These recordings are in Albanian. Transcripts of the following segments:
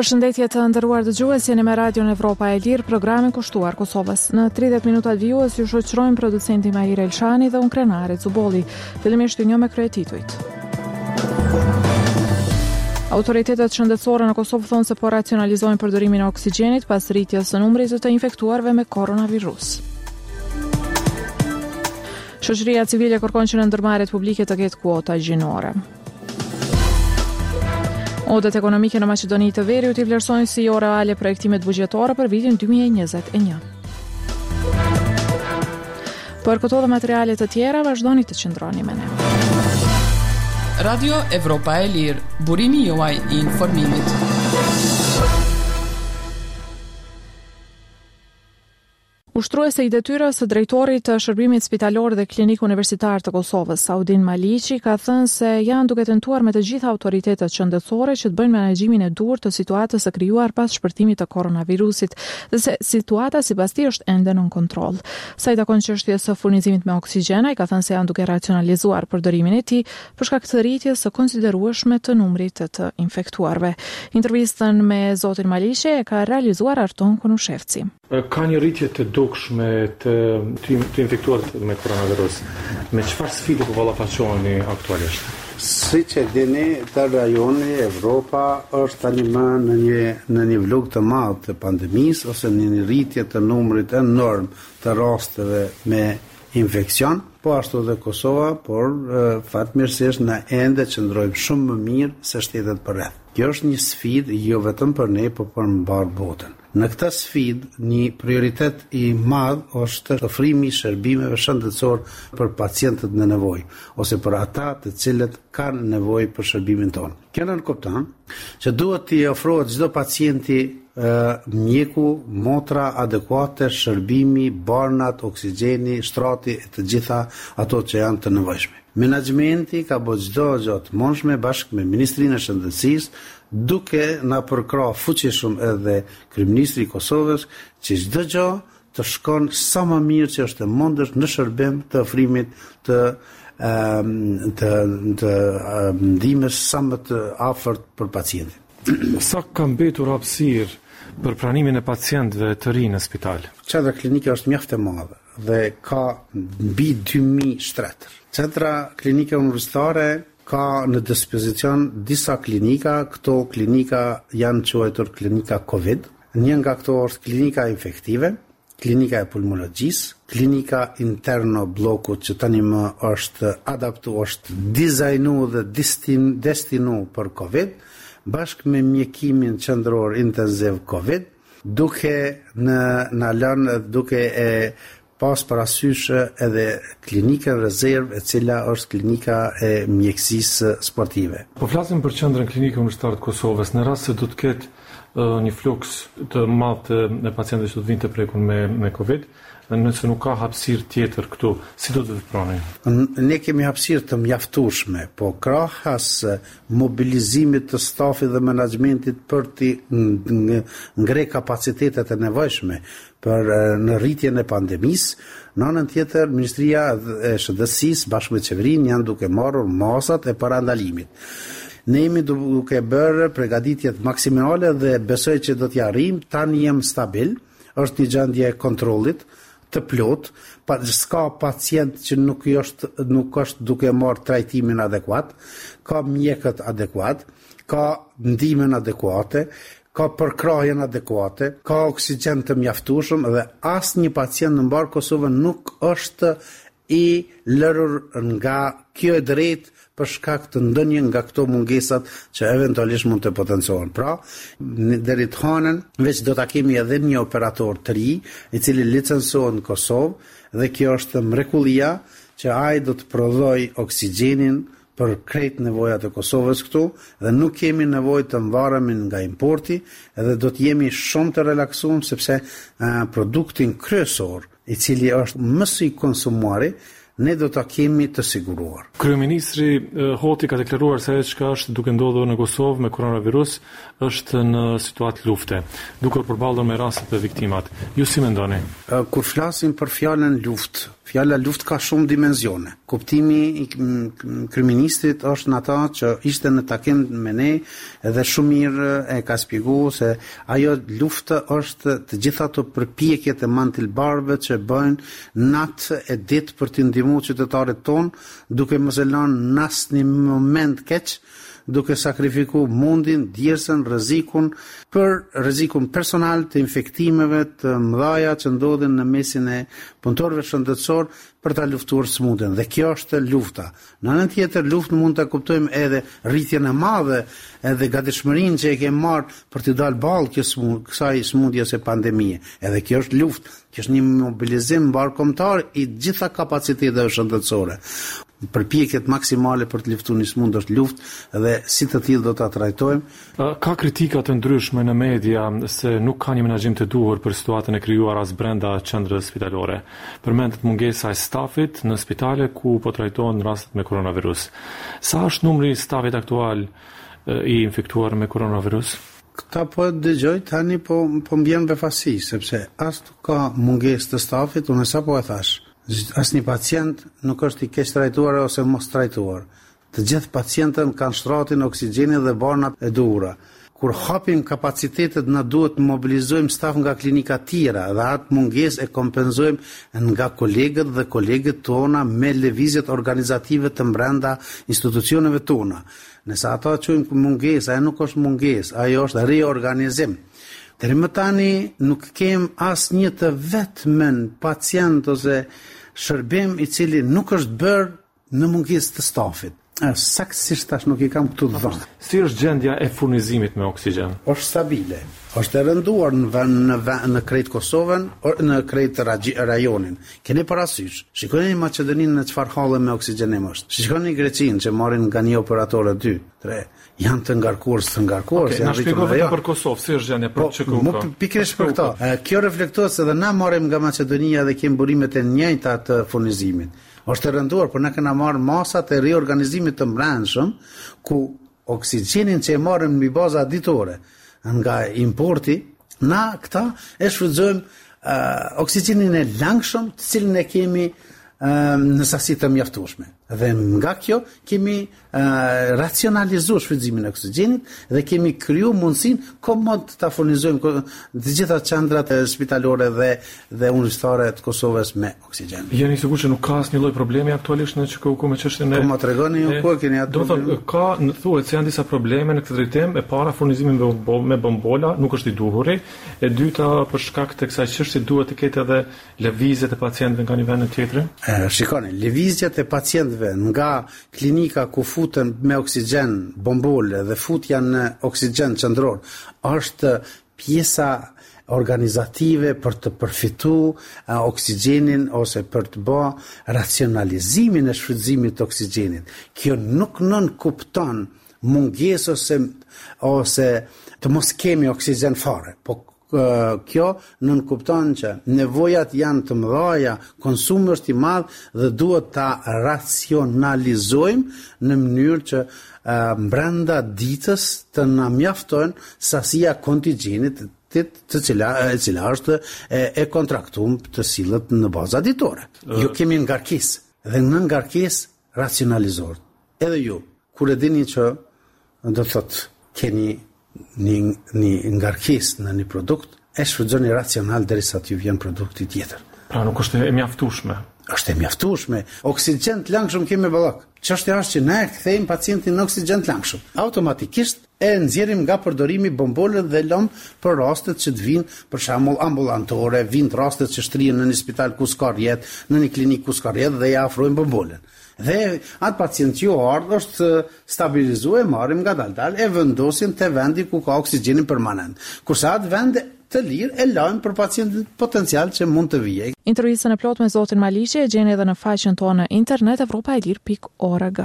Përshëndetje të nderuar dëgjues, jeni me Radion Evropa e Lirë, programin kushtuar Kosovës. Në 30 minuta vijues ju shoqërojmë producenti Mahir Elshani dhe unë Krenare Zuboli. Fillimisht një me kryetitujt. Autoritetet shëndetësore në Kosovë thonë se po racionalizojnë përdorimin e oksigjenit pas rritjes së numrit të infektuarve me koronavirus. Shoqëria civile kërkon që në ndërmarrjet publike të ketë kuota gjinore. Odet ekonomike në Maqedoni të Veriut i vlerësojnë si jo reale projektimet buxhetore për vitin 2021. Për këto dhe materialet të tjera, vazhdoni të qëndroni me ne. Radio Evropa e Lirë, burimi juaj i informimit. Ushtruese i detyrës së drejtorit të shërbimit spitalor dhe klinik universitar të Kosovës, Audin Maliqi, ka thënë se janë duke tentuar me të gjitha autoritetet shëndetësore që të bëjnë menaxhimin e dur të situatës së krijuar pas shpërtimit të koronavirusit, dhe se situata sipas tij është ende nën kontroll. Sa i takon çështjes së furnizimit me oksigjen, ai ka thënë se janë duke racionalizuar përdorimin e tij për shkak të rritjes së konsiderueshme të numrit të infektuarve. Intervistën me zotin Maliqi e ka realizuar Arton Kunushevci. Ka një rritje të dukshme të infektuarit me koronavirus. Me çfarë sfide po ballafaqoheni aktualisht? Siç e dini, të rajoni Evropa është tani më në një vlog të madh të pandemisë ose në një rritje të numrit enorm të rasteve me infekcion, po ashtu dhe Kosova, por fatmirësisht na ende qëndrojmë shumë më mirë se shtetet përreth. Kjo është një sfidë jo vetëm për ne, por për mbar botën. Në këtë sfidë, një prioritet i madh është ofrimi i shërbimeve shëndetësor për pacientët në nevojë ose për ata të cilët kanë nevojë për shërbimin tonë. Kjo nënkupton që duhet t'i ofrohet çdo pacienti mjeku, motra adekuate, shërbimi, barnat, oksigjeni, shtrati e të gjitha ato që janë të nevojshme. Menaxhimenti ka bërë çdo gjë të mundshme bashkë me Ministrinë e Shëndetësisë, duke na përkrah fuqishëm edhe kryeministri i Kosovës që çdo gjë të shkon sa më mirë që është e mundur në shërbim të ofrimit të ndihmës sa më të afërt për pacientin. Sa ka mbetur hapësirë për pranimin e pacientëve të rinë në spital? Qendra klinike është mjaft e madhe dhe ka mbi 2000 shtretër. Qendra klinike universitare ka në dispozicion disa klinika, këto klinika janë quajtur klinika COVID. Një nga këto është klinika infektive, klinika e pulmologjisë, klinika interno bloku që tani më është është dizajnuar dhe destinu për COVID, bashkë me mjekimin qendror intensiv COVID, duke e pas parasysh edhe klinikën rezervë e cila është klinika e mjekësisë sportive. Po flasim për qendrën klinike universitare të Kosovës, në rast se do të ketë një fluks të madh të pacientëve që do të vinë të prekur me COVID, dhe nëse nuk ka hapësirë tjetër këtu, si do të veproni? Ne kemi hapësirë të mjaftueshme, po krahas mobilizimit të stafit dhe menaxhmentit për të ngre kapacitetet e nevojshme për në rritjen e pandemisë, në anën tjetër Ministria e Shëndetësisë bashkë me qeverinë janë duke marrur masat e parandalimit. Ne jemi duke bërë përgatitjet maksimale dhe besoj që do t'ja arrijmë. Tani jam stabil, është një gjendje kontrollit të plot, s'ka pacient që nuk është duke marrë trajtimin adekuat, ka mjekët adekuat, ka ndihmën adekuate, ka përkrahjen adekuate, ka oksigjen të mjaftueshëm dhe asnjë pacient në mbar Kosovën nuk është i lërur nga kjo e drejtë për shkak të ndonjë nga këto mungesat që eventualisht mund të potencohen. Pra, deri të hanën, veç do ta kemi edhe një operator të ri, i cili licencohet në Kosovë dhe kjo është mrekullia që ai do të prodhoj oksigjenin për krejt nevojat e Kosovës këtu dhe nuk kemi nevojë të mbaremi nga importi edhe do të jemi shumë të relaksuar sepse produktin kryesor i cili është më së konsumuari ne do ta kemi të siguruar. Kryeministri Hoti ka deklaruar se ajo çka është duke ndodhur në Kosovë me koronavirus është në situatë lufte, duke përballur me rastet e viktimat. Ju si mendoni? Kur flasim për fjalën luftë, fjala luftë ka shumë dimensione. Kuptimi i kryeministrit është në ata që ishte në takim me ne edhe shumë mirë e ka shpjeguar se ajo luftë është të gjitha ato përpjekjet e mantilbarëve që bëjnë natë e ditë për të ndihmuar qytetarët tonë, duke mos e lënë në asnjë moment keq, duke sakrifiku mundin, djersën, rrezikun personal të infektimeve të mëdha që ndodhin në mesin e punëtorëve shëndetësor për ta luftuar smundjen. Dhe kjo është lufta. Në anën tjetër, luftën mund ta kuptojmë edhe rritjen e madhe edhe gatishmërinë që e kemi marrë për të dalë ballë kësaj smundje ose pandemie. Edhe kjo është luftë, kjo është një mobilizim mbarkombëtar i gjitha kapaciteteve shëndetësore. Përpjekjet maksimale për të luftuar një smundje është luftë dhe si të tillë do ta trajtojmë. Ka kritika të ndryshme në media se nuk ka një menaxhim të duhur për situatën e krijuar as brenda qendrës spitalore. Përmendet mungesa e stafit në spitale ku po trajtohen rastet me koronavirus. Sa është numri i stafit aktual i infektuar me koronavirus? Këta po dëgjoj tani po mbjen befasi sepse as ka mungesë të stafit, unë sapo e thash. Asnjë pacient nuk është i keq trajtuar ose mos trajtuar. Të gjithë pacientët kanë shtratin, oksigjenin dhe barnat e duhura. Kur hapim kapacitetet, na duhet të mobilizojmë staf nga klinika tjera dhe atë mungesë e kompenzojmë nga kolegët dhe kolegët tona me lëvizjet organizative të brenda institucioneve tona. Nëse ata quajmë mungesë, ajo nuk është mungesë, ajo është reorganizim. Deri më tani nuk kem asnjë të vetmen pacient ose shërbim i cili nuk është bërë në mungesë të stafit. Saktësisht tash nuk i kam këtu të dhënë. Si është gjendja e furnizimit me oksigjen? Është stabile. Është e rënduar në krejt Kosovën, në krejt rajonin. Keni parasysh. Shikoni Maqedoninë në çfarë halli me oksigjenim është. Shikoni Greqinë që marrin nga një operator 2, 3. Janë të ngarkuar. Okay, na shpjegoj për Kosovë, si është gjendja për çka? Pikërisht për këto. Kjo reflektohet se edhe na marrim nga Maqedonia dhe kemi burimet e njëjta të furnizimit. Është e rënduar, por ne kemi marrë masat e riorganizimit të brendshëm ku oksigjenin që e marrim mbi baza ditore nga importi, na këta e shfrytëzojmë oksigjenin e langshëm, të cilin e kemi në sasi të mjaftueshme. Dhe nga kjo kemi racionalizuar shfrytëzimin e oksigjenit dhe kemi krijuar mundësinë komod ta furnizojmë të gjitha qendrat spitalore dhe universitare të Kosovës me oksigjen. Jeni sigurt që nuk ka asnjë lloj problemi aktualisht në çka me çështjen e... Po ma tregoni ju ku keni atë. Do të thotë ka thuhet se janë disa probleme në këtë drejtim. E para, furnizimi me bombola nuk është i duhuri. E dyta, për shkak të kësaj çështje duhet të ketë edhe lëvizjet e pacientëve nga një vend në tjetrin. Shikoni, lëvizjet e pacientëve nga klinika ku futen me oksigjen bombole dhe futja në oksigjen qendror është pjesa organizative për të përfituar oksigjenin ose për të bërë racionalizimin e shfrytëzimit të oksigjenit. Kjo nuk nënkupton mungesë ose të mos kemi oksigjen fare, po kjo nënkupton që nevojat janë të mëdha, konsumi është i madh dhe duhet ta racionalizojmë në mënyrë që brenda ditës të na mjaftojnë sasia kontingjenit e cila është e kontraktuar të sillet në baza ditore. Ju kemi ngarkesë dhe në ngarkesë racionalizor. Edhe ju, kur e dini që do thotë keni një ngarkesë në një produkt, e shfrytëzoni racional derisa t'ju vjen produkti tjetër. Pra nuk është e mjaftueshme. Është e mjaftueshme. Oksigjen të langshëm kemi ballak. Çështja është që ne kthejmë pacientin në oksigjen të langshëm. Automatikisht e nxjerrim nga përdorimi bombolën dhe lëm për rastet që të vinë, për shembull ambulantore, vinë rastet që shtrihen në një spital ku s'ka rjet, në një klinikë ku s'ka rjet dhe ja afrojmë bombolën. Dhe atë pacient që është stabilizuar, marrim nga dal e vendosin te vendi ku ka oksigjenin permanent. Kurse atë vend të lirë e lajmë për pacientin potencial që mund të vijë. Intervistën e plot me zotin Maliqi e gjeni edhe në faqen tonë në internet evropaelir.org.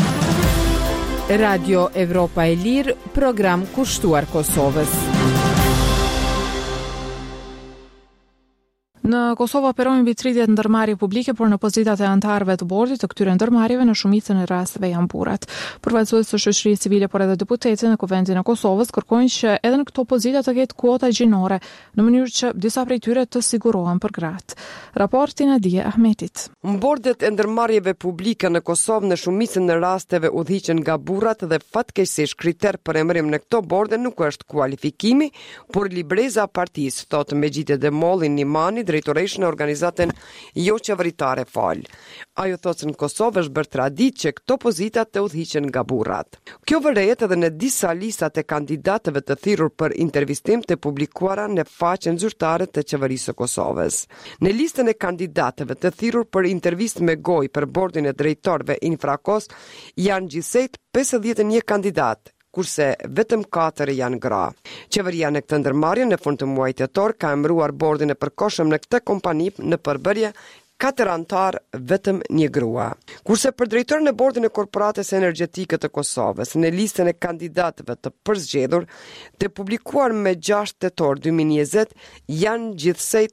Radio Evropa e Lirë, program kushtuar Kosovës. Në Kosovë operojnë mbi 30 ndërmarrje publike, por në pozitat e anëtarëve të bordit të këtyre ndërmarrjeve në shumicën e rasteve janë burrat. Përfaqësues të shoqërisë civile por edhe deputetët në Kuvendin e Kosovës kërkojnë që edhe në këto pozita të ketë kuota gjinore, në mënyrë që disa prej tyre të sigurohen për gratë. Raporti Nadia Ahmetit. Bordet e ndërmarrjeve publike në Kosovë në shumicën e rasteve udhëhiqen nga burrat dhe fatkeqësisht kriter për emërim në këto borde nuk është kualifikimi, por libreza partisë, thotë Mejide Demolli Nimani, drejtoreshë në organizatën jo qeveritare FAL. Ajo thotë se në Kosovë është bërë traditë që këto pozita të udhëhiqen nga burrat. Kjo vërehet edhe në disa listat e kandidatëve të thirrur për intervistim të publikuara në faqen zyrtare të qeverisë së Kosovës. Në listën e kandidatëve të thirrur për intervistë me gojë për bordin e drejtorëve Infrakos janë gjithsej 51 kandidatë, kurse vetëm 4 janë gra. Qeveria në këtë ndërmarrje në fund të muajit tetor ka emëruar bordin e përkohshëm në këtë kompani në përbërje 4 antar, vetëm 1 grua. Kurse për drejtorin e bordin e Korporatës Energjetike të Kosovës, në listën e kandidatëve të përzgjedhur, të publikuar me 6 tetor 2020, janë gjithsej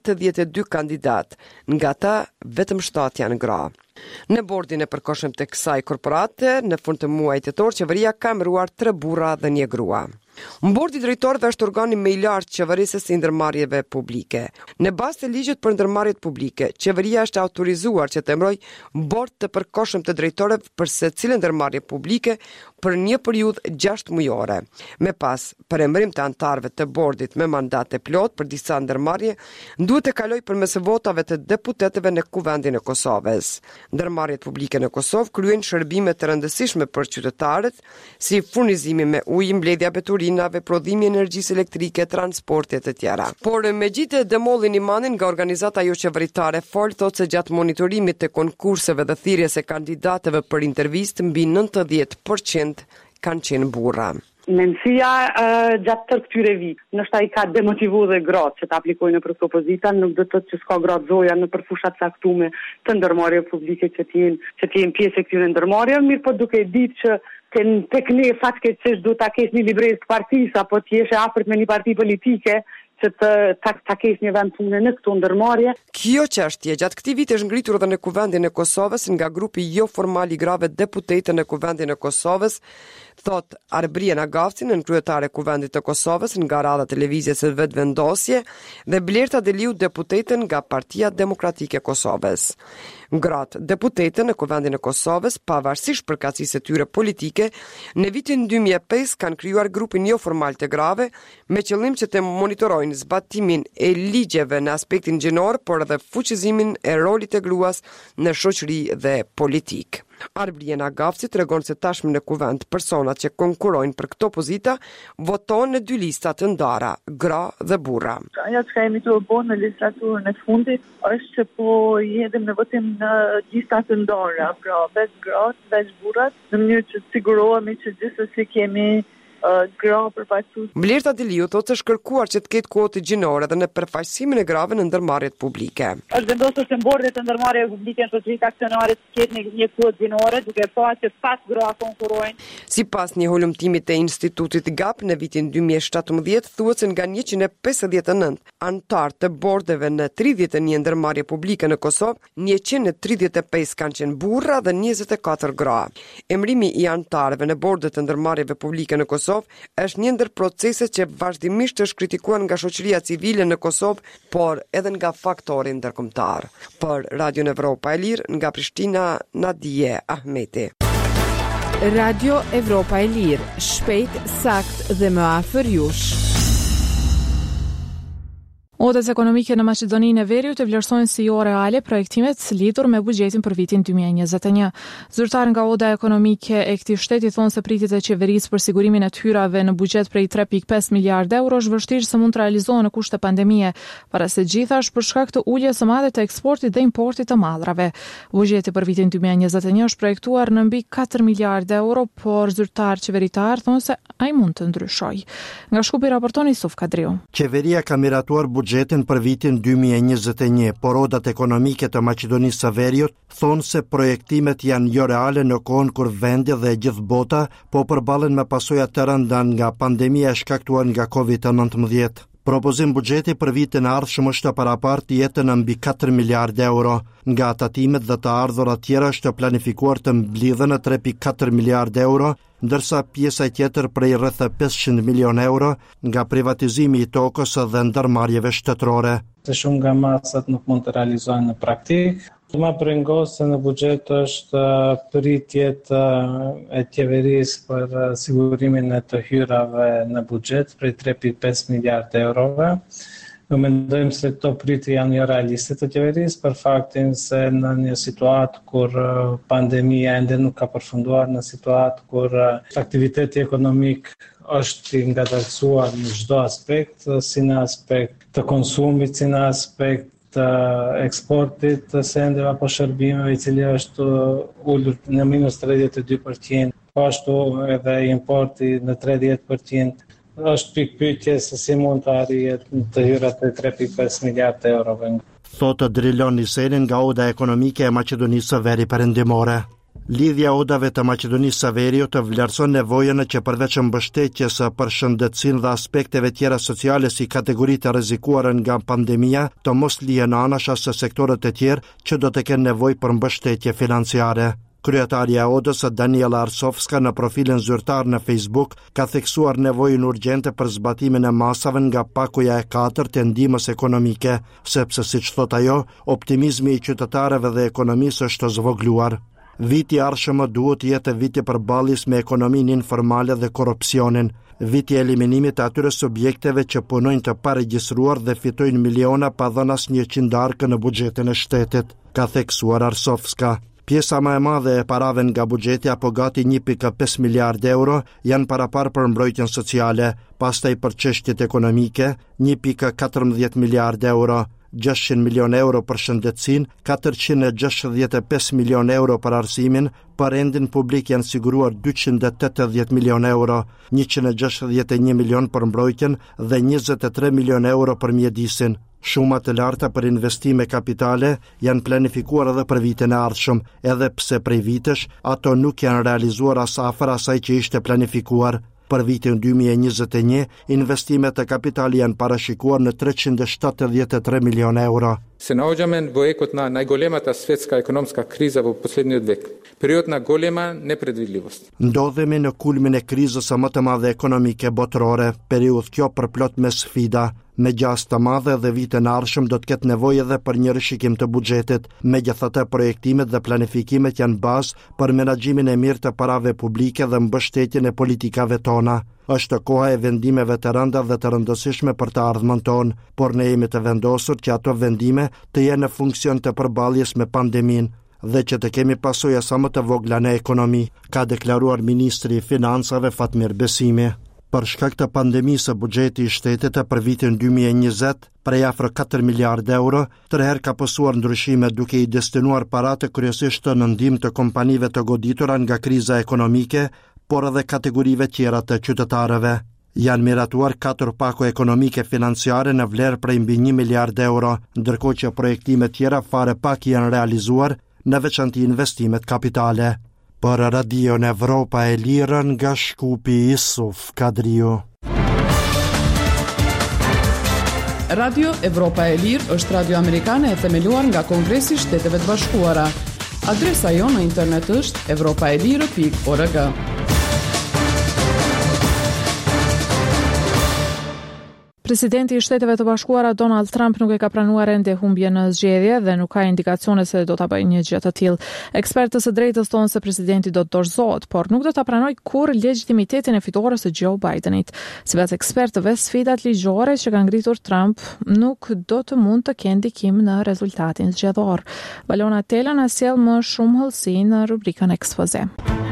72 kandidat, nga ta vetëm 7 janë gra. Në bordin e përkohshëm të kësaj korporate, në fund të muajit tetor, qeveria ka emëruar 3 burra dhe 1 grua. Bordi i drejtorëve është organi më i lartë qeverisës së ndërmarrjeve publike. Në bazë të ligjit për ndërmarrjet publike, qeveria është autorizuar që të emërojë bord të përkohshëm të drejtorëve për secilën ndërmarrje publike për një periudhë 6 mujore. Me pas për emërim të anëtarëve të bordit me mandat të plot për disa ndërmarrje, duhet të kalojë përmes votave të deputetëve në Kuvendin e Kosovës. Ndërmarrjet publike në Kosovë kryejnë shërbime të rëndësishme për qytetarët, si furnizimi me ujë, mbledhja veturinave, prodhimi energjisë elektrike, transporte të tjera. Por Mejide Demolli Nimani nga organizata jo qeveritare FAL thotë se gjatë monitorimit të konkurseve dhe thirrjes së kandidatëve për intervistë, mbi 90% kanë qenë burra. Mendësia gjatë tërë këtyre vit, nështë i ka demotivu dhe gratë që të aplikojnë për këto pozita, nuk do të thotë që s'ka gratë zoja në përfushat caktume të ndërmarrjeve publike që t'jenë pjesë e këtyre ndërmarrjeve, mirë po duke ditë që tek ne fatkeqësisht duhet ta kesh një librezë të partisë apo të jesh e afërt me një parti politike që ta kesh një vend pune në këto ndërmarrje. Kjo çështje gjatë këtij viti është ngritur edhe në Kuvendin e Kosovës nga grupi jo formal i grave deputete në Kuvendin e Kosovës, thot Arbriena Gavci, në kryetare Kuvendit të Kosovës nga radha televizjes së Vetvendosje, dhe Blerta Deliu, deputete nga Partia Demokratike e Kosovës. Gratë deputete në Kuvendin e Kosovës, pavarësisht përkatësisë së tyre politike, në vitin 2005 kanë krijuar grupin jo formal të grave me qëllim që të monitorojnë zbatimin e ligjeve në aspektin gjinor, por edhe fuqizimin e rolit të gruas në shoqëri dhe politik. Arbriena Gavci tregon se tashmë në kuvend personat që konkurrojnë për këto pozita votojnë në 2 lista të ndara, gra dhe burra. Ajo që kemi të bënë në listraturën e fundit është që po jedhim në votim në lista të ndara, pra veç gratë, veç burrat, në mënyrë që të sigurohemi që gjithsesi kemi gra përfaqësues. Blerta Deliu thotë se kërkuar që të ketë kuotë gjinore dhe në përfaqësimin e grave në ndërmarrjet publike. Është vendosur që në bordet të ndërmarrjeve publike në shoqëritë aksionare të ketë një kuotë gjinore, duke pasur që 5 gra konkurrojnë. Sipas një hulumtimi të Institutit GAP në vitin 2017, thuhet se nga 159 antar të bordeve në 31 ndërmarrje publike në Kosovë, 135 kanë qenë burra dhe 24 gra. Emrimi i antarëve në bordet të ndërmarrjeve publike në Kosovë është një ndër proceset që vazhdimisht është kritikuar nga shoqëria civile në Kosovë, por edhe nga faktori ndërkombëtar. Për Radio Evropa e Lirë nga Prishtina, Nadia Ahmeti. Radio Evropa e Lirë, shpejt, sakt dhe më afër jush. Odet ekonomike në Maqedoninë e Veriut e vlerësojnë si jo reale projektimet lidhur me buxhetin për vitin 2021. Zyrtar nga Oda ekonomike e këtij shteti thonë se pritjet e qeverisë për sigurimin e hyrave në buxhet prej 3.5 miliard euro është vështirë se mund të realizohen në kushte pandemie, para se gjithashtu për shkak të uljes së madhe të eksportit dhe importit të mallrave. Buxheti për vitin 2021 është projektuar në mbi 4 miliard euro, por zyrtar qeveritar thonë se ai mund të ndryshojë. Nga Shkupi raporton Yusuf Kadriu. Qeveria ka miratuar buxhetin për vitin 2021, por odat ekonomike të Maqedonisë së Veriut thonë se projektimet janë jo reale në kohën kur vendi dhe gjithë bota po përballen me pasojat të rënda nga pandemia e shkaktuar nga COVID-19. Propozim buxheti për vitin e ardhshëm është të parapartë jetë në mbi 4 miliardë euro. Nga tatimet dhe të ardhurat tjera është planifikuar të mblidhen në 3.4 miliardë euro, ndërsa pjesa tjetër prej rreth 500 milion euro nga privatizimi i tokës dhe ndërmarrjeve shtetërore. Të shumë nga masat nuk mund të realizohen në praktikë. Më prengose në buxhet është pritjet e qeverisë për sigurimin e të hyrave në buxhet prej 3.5 miliardë eurove. Ne mendojmë se këto pritje janë jo realiste të qeverisë për faktin se në një situatë kur pandemia ende nuk ka përfunduar, në situatë kur aktiviteti ekonomik është i ngadalësuar në çdo aspekt, si në aspekt të konsumit, si në aspekt të eksportit të sendeve apo shërbimeve, i cili është ulur në minus 32%, ashtu edhe importi në 30%. Është pikpyetje se si mund të arrihet të hyrat e 3.5 miliardë eurove. Thotë Drilon Niseni nga Oda Ekonomike e Maqedonisë së Veri Perëndimore. Lidhja odave të Maqedonisë së Veriut të vlerëson nevojën që përveç mbështetjes për shëndetësinë dhe aspekteve tjera sociale si kategoritë rrezikuara nga pandemia, të mos lihen anash as sektorët e tjerë që do të kenë nevojë për mbështetje financiare. Kryetaria e Odës, Daniela Arsovska, në profilin zyrtar në Facebook, ka theksuar nevojën urgjente për zbatimin e masave nga pakuja e 4 të ndihmës ekonomike, sepse siç thot ajo, optimizmi i qytetarëve dhe ekonomisë është zvogluar. Viti i ardhshëm duhet të jetë viti përballjes me ekonominë informale dhe korrupsionin, viti i eliminimit të atyre subjekteve që punojnë të paregjistruar dhe fitojnë miliona pa dhënë asnjë qindarkë në buxhetin e shtetit, ka theksuar Arsovska. Pjesa më e madhe e parave nga buxheti apo gati 1.5 miliardë euro janë parapar për mbrojtjen sociale, pastaj për çështjet ekonomike 1.14 miliardë euro. 600 milion euro për shëndetësinë, 465 milion euro për arsimin, për rendin publik janë siguruar 280 milion euro, 161 milion për mbrojtjen dhe 23 milion euro për mjedisin. Shuma të larta për investime kapitale janë planifikuar edhe për vitin e ardhshëm, edhe pse prej vitesh ato nuk janë realizuar as afër asaj që ishte planifikuar. Për vitin 2021, investimet e kapitali janë parashikuar në 373 milion euro. Se naođame во екот на најголемата светска економска криза во последниот век. Период на голема непредвидливост. Ndodhemi në kulmin e krizës së më të madhe ekonomike botërore, periudhë kjo përplot me sfida. Me gjastë të madhe dhe vitin e ardhshëm do të ketë nevojë edhe për një rishikim të buxhetit. Megjithatë, projektimet dhe planifikimet janë bazë për menaxhimin e mirë të parave publike dhe mbështetjen e politikave tona. Është koha e vendimeve të rënda dhe të rëndësishme për të ardhmen tonë, por ne jemi të vendosur që ato vendime të jenë në funksion të përballjes me pandeminë dhe që të kemi pasoja sa më të vogla në ekonomi, ka deklaruar Ministri i Financave Fatmir Besimi. Për shkak të pandemisë, buxheti i shtetit për vitin 2020 prej afër 4 miliardë euro, tërherë ka pësuar ndryshime duke i destinuar paratë kryesisht në ndihmë të kompanive të goditura nga kriza ekonomike, por edhe kategorive tjera të qytetarëve. Janë miratuar 4 pako ekonomike financiare në vlerë prej mbi 1 miliardë euro, ndërkohë që projektime tjera fare pak janë realizuar, në veçanti investimet kapitale. Për Radion Evropa e Lirë nga Shkupi Isuf Kadriu. Radio Evropa e Lirë është radio amerikane e themeluar nga Kongresi i Shteteve të Bashkuara. Adresa jonë në internet është europaelire.org. Presidenti i Shteteve të Bashkuara Donald Trump nuk e ka pranuar ende humbjen në zgjedhje dhe nuk ka indikacione se do ta bëjë një gjë të tillë. Ekspertët së drejtës thonë se presidenti do të dorëzohet, por nuk do ta pranojë kurrë legitimitetin e fitores së Joe Bidenit. Sipas ekspertëve, sfidat ligjore që ka ngritur Trump nuk do të mund të kenë ndikim në rezultatin zgjedhor. Valona Tela na sjell më shumë hollësi në rubrikën ekspoze.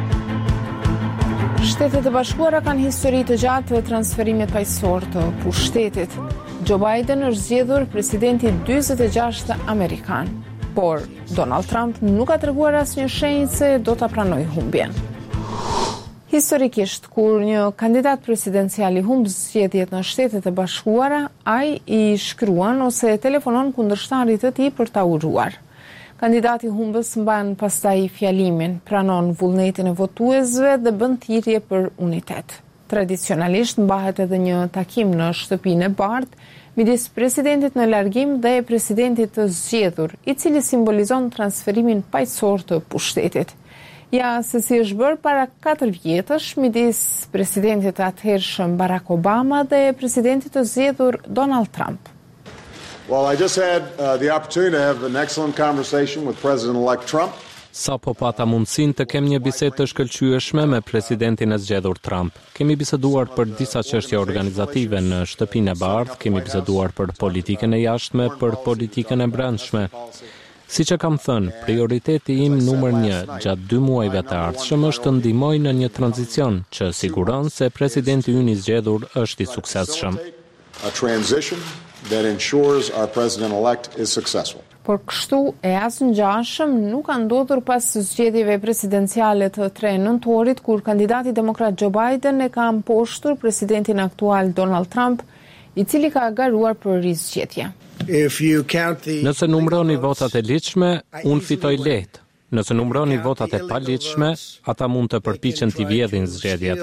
Shtetet e Bashkuara kanë histori të gjatë të transferimit paqësor të pushtetit. Joe Biden është zgjedhur presidenti 46 amerikan, por Donald Trump nuk ka treguar asnjë shenjë se do ta pranojë humbjen. Historikisht, kur një kandidat presidencial i humb zgjedhjet në Shtetet e Bashkuara, ai i shkruan ose telefonon kundërshtarit të tij për ta uruar. Kandidati humbës mban pastaj fjalimin, pranon vullnetin e votuesve dhe bën thirrje për unitet. Tradicionalisht mbahet edhe një takim në shtëpinë e Bardh midis presidentit në largim dhe presidentit të zgjedhur, i cili simbolizon transferimin paqësor të pushtetit. Ja se si është bërë para 4 vjetësh midis presidentit atëhershëm Barack Obama dhe presidentit të zgjedhur Donald Trump. Well, I just had the opportunity to have an excellent conversation with President-elect Trump. Sa po pata mundësin të kem një bisedë të shkëlqyeshme me presidentin e zgjedhur Trump. Kemi biseduar për disa çështje organizative në shtëpinë e Bardh, kemi biseduar për politikën e jashtme, për politikën e brendshme. Siç e kam thënë, prioriteti im numër 1 gjatë 2 muajve të ardhshëm është të ndihmoj në një tranzicion që siguron se presidenti ynë i zgjedhur është i suksesshëm. A transition that ensures our president-elect is successful. Por kështu e asnjëjashëm nuk ka ndodhur pas zgjedhjeve presidenciale të 3 nëntorit, kur kandidati demokrat Joe Biden e ka mposhtur presidentin aktual Donald Trump, i cili ka garuar për rizgjedhje. Nëse numëroni votat e ligjshme, unë fitoj lehtë. Nëse numëroni votat e paligjshme, ata mund të përpiqen t'i vjedhin zgjedhjet.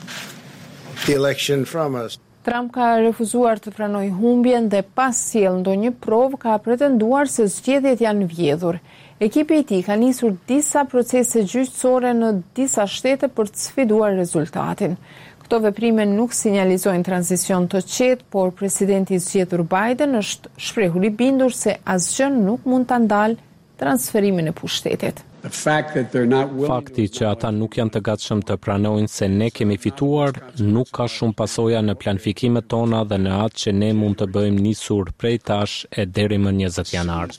Trump ka refuzuar të pranoj humbjen dhe pas sjell ndonjë provë ka pretenduar se zgjedhjet janë vjedhur. Ekipi i tij ka nisur disa procese gjyqësore në disa shtete për të sfiduar rezultatin. Këto veprime nuk sinjalizojnë tranzicion të qetë, por presidenti i zgjedhur Biden është shprehur i bindur se asgjë nuk mund ta ndalë transferimin e pushtetit. Fakti që ata nuk janë të gatshëm të pranojnë se ne kemi fituar nuk ka shumë pasoja në planifikimet tona dhe në atë që ne mund të bëjmë nisur prej tash e deri më 20 janar.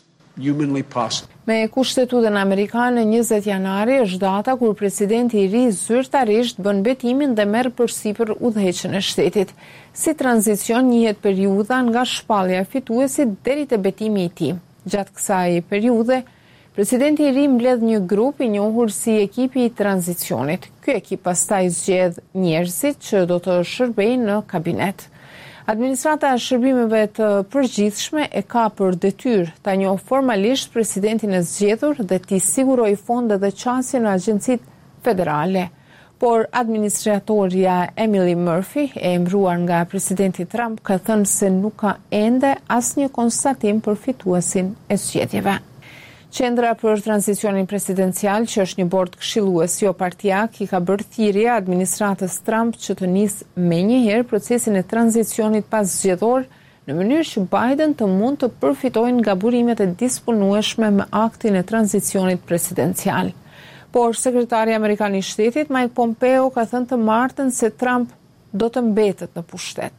Me kushtetuesen amerikane, 20 janari është data kur presidenti i ri zyrtarisht bën betimin dhe merr përsipër udhëheqjen e shtetit. Si tranzicion njihet periudha nga shpallja e fituesit deri te betimi i tij. Gjatë kësaj periudhe, presidenti i ri mbledh një grup i njohur si ekipi i tranzicionit. Ky ekip pastaj zgjedh njerëzit që do të shërbejnë në kabinet. Administrata e shërbimeve të përgjithshme e ka për detyrë ta njohë formalisht presidentin e zgjedhur dhe t'i sigurojë fonde dhe qasje në agjencitë federale. Por administratoria Emily Murphy, e emëruar nga presidenti Trump, ka thënë se nuk ka ende asnjë konstatim për fituesin e zgjedhjeve. Qendra për tranzicionin presidencial, që është një bord këshillues jo partijak, i ka bërë thirrje administratës Trump që të nisë menjëherë procesin e tranzicionit pas zgjedhor, në mënyrë që Biden të mund të përfitojnë nga burimet e disponueshme me aktin e tranzicionit presidencial. Por sekretari amerikan i shtetit Mike Pompeo ka thënë të martën se Trump do të mbetet në pushtet.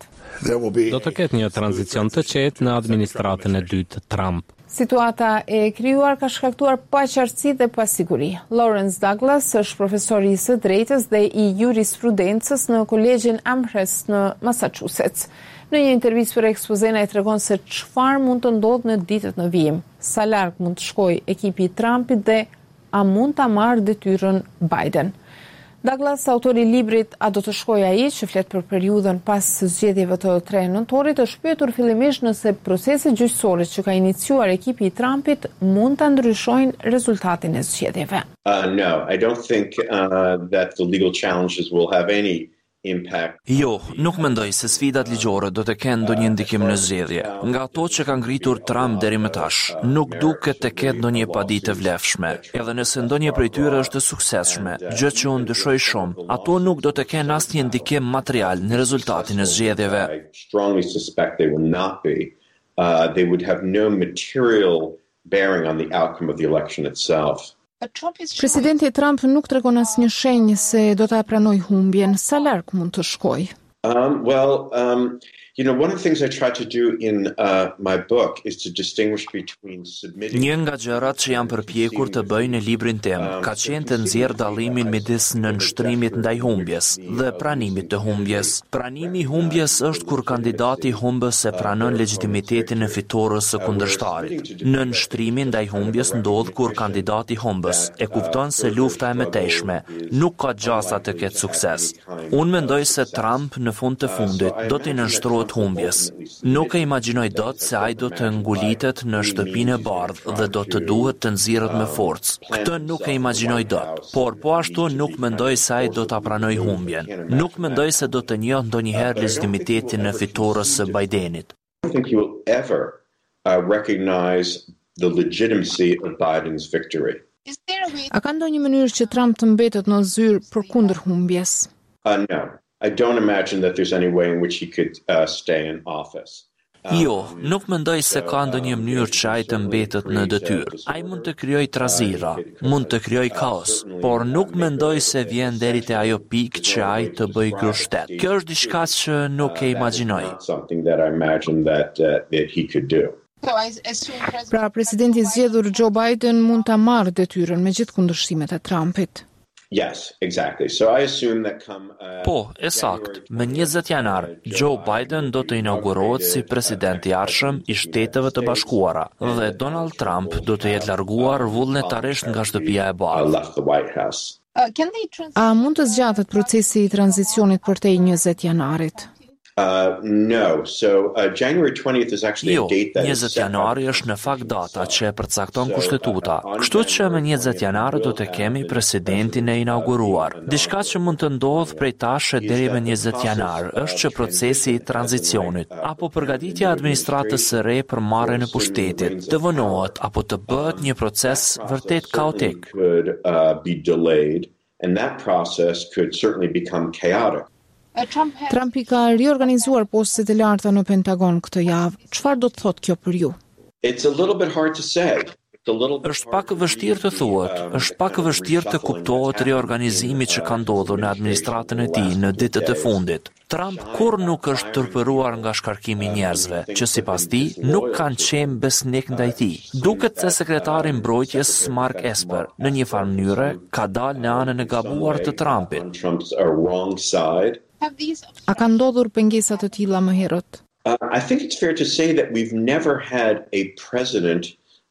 Do të ketë një tranzicion të qetë në administratën e dytë Trump. Situata e krijuar ka shkaktuar paqartësi dhe pasiguri. Lawrence Douglas është profesor i së drejtës dhe i jurisprudencës në Kolegjin Amherst në Massachusetts. Në një intervistë për Ekspozen ai tregon se çfarë mund të ndodhë në ditët në vijim, sa larg mund të shkojë ekipi i Trumpit dhe a mund ta marrë detyrën Biden. Douglas, autori i librit A do të shkojë ai, që flet për periudhën pas zgjedhjeve të 3 nëntorit, është pyetur fillimisht nëse proceset gjyqësore që ka iniciuar ekipi i Trumpit mund ta ndryshojnë rezultatin e zgjedhjeve. No, I don't think that the legal challenges will have any impact. Jo, nuk mendoj se sfidat ligjore do të kenë ndonjë ndikim në zgjedhje. Nga ato që ka ngritur Trump deri më tash, nuk duket të ketë ndonjë paditë vlefshme. Edhe nëse ndonjë prej tyre është e suksesshme, gjë që unë dyshoj shumë, ato nuk do të kenë asnjë ndikim material në rezultatin e zgjedhjeve. I strongly suspect they will not be. They would have no material bearing on the outcome of the election itself. Presidenti Trump nuk tregon asnjë shenjë se do ta pranojë humbjen, sa larg mund të shkojë. One of the things I try to do in my book is to distinguish between submitting. Një nga gjërat që jam përpjekur të bëj në librin tim ka qenë të nxjerr dallimin midis nënshtrimit ndaj humbjes dhe pranimit të humbjes. Pranimi i humbjes është kur kandidati humbës e pranon legjitimitetin e fitores së kundërshtarit. Nënshtrimi ndaj humbjes ndodh kur kandidati humbës e kupton se lufta e mëtejshme nuk ka gjasa të ketë sukses. Unë mendoj se Trump në fund të fundit do të nënshtrohet të humbjes. Nuk e imagjinoj dot se ai do të ngulitet në shtëpinë e bardhë dhe do të duhet të nxirret me forcë. Këtë nuk e imagjinoj dot, por po ashtu nuk mendoj se ai do ta pranoj humbjen. Nuk mendoj se do të njohë ndonjëherë legitimitetin e fitores së Bidenit. I don't think he will ever recognize the legitimacy of Biden's victory. A ka ndonjë mënyrë që Trump të mbetet në zyrë përkundër humbjes? No. I don't imagine that there's any way in which he could stay in office. Jo, nuk mendoj se ka ndonjë mënyrë që ai të mbetet në detyrë. Ai mund të krijojë trazira, mund të krijojë kaos, por nuk mendoj se vjen deri te ajo pikë që ai të bëjë grushtet. Kjo është diçka që nuk e imagjinoj. Something that I imagine that he could do. Pra, presidenti zgjedhur Joe Biden mund ta marrë detyrën me gjithë kundërshtimet e Trumpit. Yes, exactly. So I assume that come Po, sakt. Me 20 janar, Joe Biden do të inaugurohet si president i ardhshëm i Shteteve të Bashkuara dhe Donald Trump do të jetë larguar vullnetarisht nga shtëpia e bardhë. A mund të zgjatet procesi i tranzicionit përtej 20 janarit? No. So January 20th is actually a date that 20 janari është në fakt data që e përcakton kushtetuta. Kështu që me 20 janar do të kemi presidentin e inauguruar. Diçka që mund të ndodhë prej tash deri me 20 janar është që procesi i tranzicionit apo përgatitja e administratës së re për marrjen e pushtetit të vënohet apo të bëhet një proces vërtet kaotik. Be delayed, and that process could certainly become chaotic. Trump i ka riorganizuar postet e larta në Pentagon këtë javë. Çfarë do të thotë kjo për ju? It's a little bit hard to say. Është pak vështirë të thuhet, është pak vështirë të kuptohet riorganizimi që ka ndodhur në administratën e tij në ditët e fundit. Trump kurrë nuk është tërpëruar nga shkarkimi i njerëzve, që sipas tij nuk kanë qenë besnik ndaj tij. Duket se sekretari i mbrojtjes Mark Esper në një farë mënyre ka dalë në anën e gabuar të Trumpit. A ka ndodhur pengesa të tilla më herët? I think it's fair to say that we've never had a president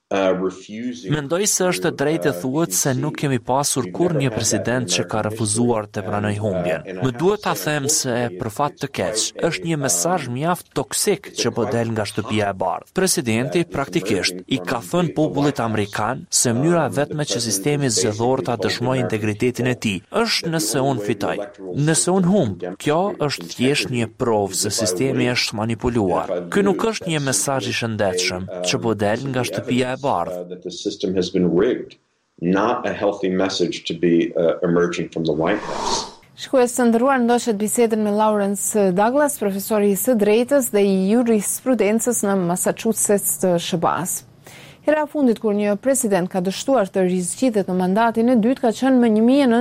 Mendoj se është e drejtë të thuhet se nuk kemi pasur kurrë një president që ka refuzuar të pranojë humbjen. Më duhet ta them se për fat të keq, është një mesazh mjaft toksik që po del nga shtëpia e bardhë. Presidenti praktikisht i ka thënë popullit amerikan se mënyra vetme që sistemi zgjedhor ta dëshmojë integritetin e tij është nëse unë fitoj. Nëse unë humb, kjo është thjesht një provë se sistemi është manipuluar. Ky nuk është një mesazh i shëndetshëm që po del nga shtëpia e that the system has been rigged, not a healthy message to be emerging from the White House. Shikues të nderuar, ndoqët bisedën me Lawrence Douglas, profesori i së drejtës dhe i jurisprudencës në Massachusetts të SHBA-s. Hera fundit kur një president ka dështuar të rizgjidhet në mandatin e dytë ka qenë më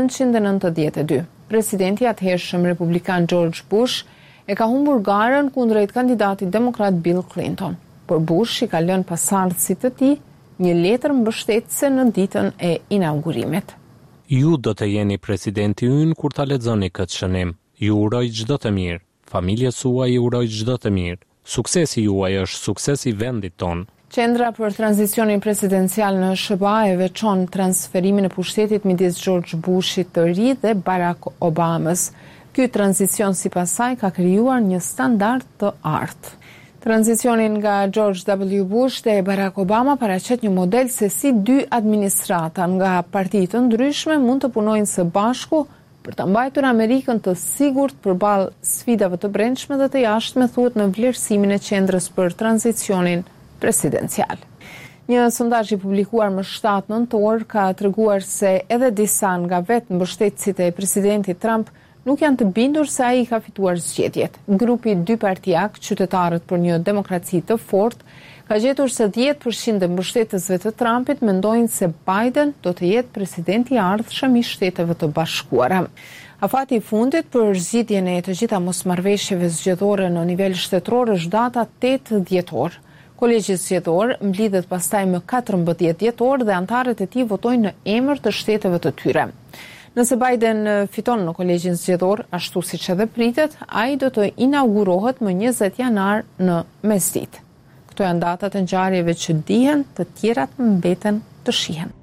1992. Presidenti atëhershëm republikan George Bush e ka humbur garën kundrejt kandidatit demokrat Bill Clinton. Por Bush i ka lënë pasardhësit të tij një letër mbështetëse në ditën e inaugurimit. Ju do të jeni presidenti ynë kur ta lexoni këtë shënim. Ju uroj çdo të mirë. Familjes suaj ju uroj çdo të mirë. Suksesi juaj është suksesi vendit ton. Qendra për tranzicionin presidencial në SHBA e veçon transferimin e pushtetit midis George Bushit të ri dhe Barack Obamës. Ky tranzicion sipas saj ka krijuar një standard të artë. Tranzicionin nga George W. Bush dhe Barack Obama paraqet një model se si dy administrata nga parti të ndryshme mund të punojnë së bashku për të mbajtur Amerikën të sigurt përballë sfidave të brendshme dhe të jashtme, thuhet në vlerësimin e qendrës për tranzicionin presidencial. Një sondazh i publikuar më 7 nëntor ka treguar se edhe disa nga vetë mbështetësit e presidentit Trump nuk janë të bindur se ai ka fituar zgjedhjet. Grupi dypartiak, Qytetarët për një demokraci të fortë, ka gjetur se 10% e mbështetësve të Trumpit mendojnë se Biden do të jetë presidenti i ardhshëm i Shteteve të Bashkuara. Afati i fundit për zgjidhjen e të gjitha mosmarrëveshjeve zgjedhore në nivel shtetëror është data 8 dhjetor. Kolegji zgjedhor mblidhet pastaj më 14 dhjetor dhe anëtarët e tij votojnë në emër të shteteve të tyre. Nëse Biden fiton në kolegjin zgjedhor, ashtu siç edhe pritet, ai do të inaugurohet më 20 janar në mesditë. Këto janë datat e ngjarjeve që dihen, të tjerat mbeten të shihen.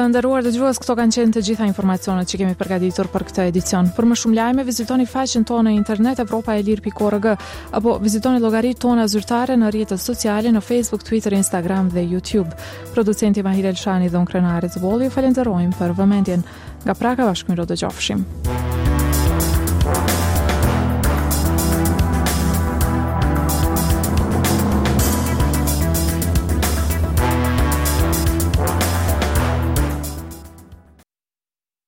nderuar dëgjues, këto kanë qenë të gjitha informacionet që kemi përgatitur për këtë edicion. Për më shumë lajme, vizitoni faqen tonë në internet evropaelir.org apo vizitoni llogaritë tona zyrtare në rrjetet sociale në Facebook, Twitter, Instagram dhe YouTube. Producenti Mahir Elshani dhe unë Krenare Zbolli ju falenderojmë për vëmendjen. Nga Praka, bashkëmirë do dëgjofshim.